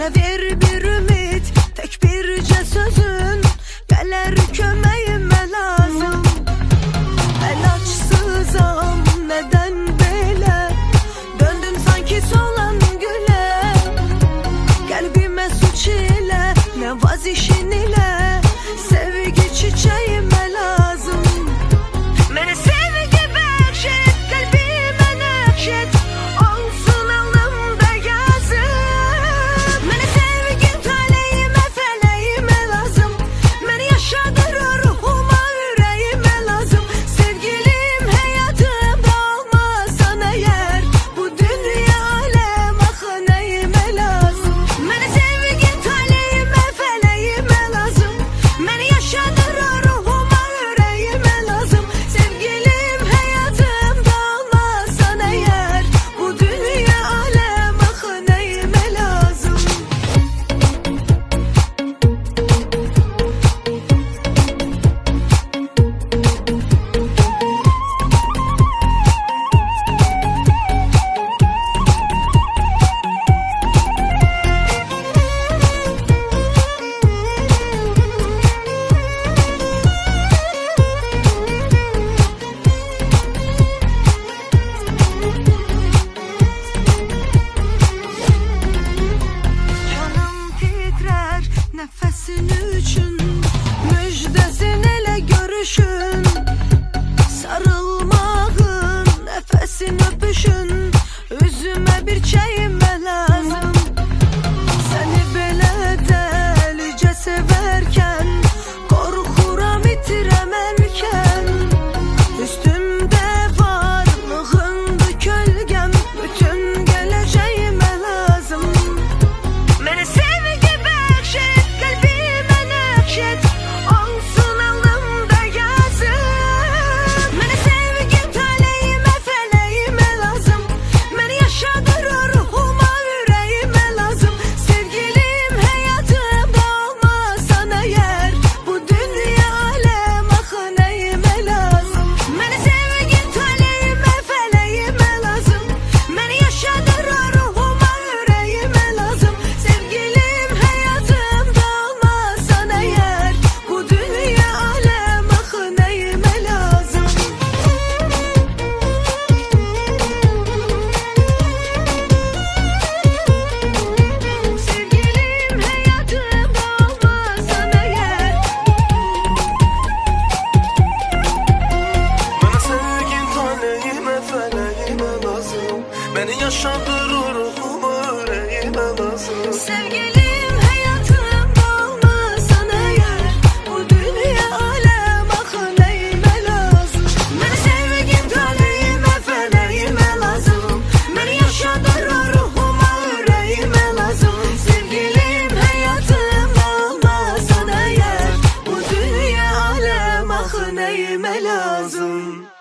Mənə ver bir ümid, tək bircə sözün, gələr köməyimə lazım. Mən açsızam, nədən belə döndüm sanki solan gülə. Qəlbimə suç ilə, nə vaz işin ilə, sevgi çiçəyimə lazım. Mənə sevgi bəxş et, qəlbimə nəqş et, olsun alnımda yazı. Mənə sevgim taleyimə, fələyimə lazım. Məni yaşadır ruhuma, ürəyimə lazım. Sevgilim həyatımda olmasan əgər, bu dünya aləm axı nəyimə lazım. Mənə sevgim taleyimə, fələyimə lazım. Məni yaşadır ruhuma, ürəyimə lazım. Sevgilim həyatımda olmasan əgər, bu dünya aləm axı nəyimə lazım. Canım titrer nəfəsin üçün, müjdəsin elə görüşün. Sarılmağın, nəfəsin öpüşün, üzümə bir çəyimə lazım. Səni belə dəlicə sevərkən, qorxuram itirəm erkən. Üstümdə varlığındı kölgəm, bütün gələcəyimə lazım. Mənə sevgi bəxş et, qəlbimə nəqş et, olsun alnımda yazı. Mənə sevgim taleyimə, fələyimə lazım. Məni yaşadır ruhuma, ürəyimə lazım. Sevgilim həyatımda olmasan əgər, bu dünya aləm axı nəyimə lazım. Mənə sevgim taleyimə, fələyimə lazım. Məni yaşadır ruhuma, ürəyimə lazım. Sevgilim həyatımda olmasan əgər, bu dünya aləm axı nəyimə lazım. Sevgilim həyatımda olmasan əgər. Bana sevgin taleyime, feleğime lazım. Beni yaşadır ruhuma, yüreğime lazım. Sevgilim həyatımda olmasan əgər, bu dünya aləm axı nəyimə lazım. Mənə sevgim taleyimə, fələyimə lazım. Məni yaşadır ruhuma, ürəyimə lazım. Sevgilim həyatımda olmasan əgər, bu dünya aləm axı nəyimə lazım.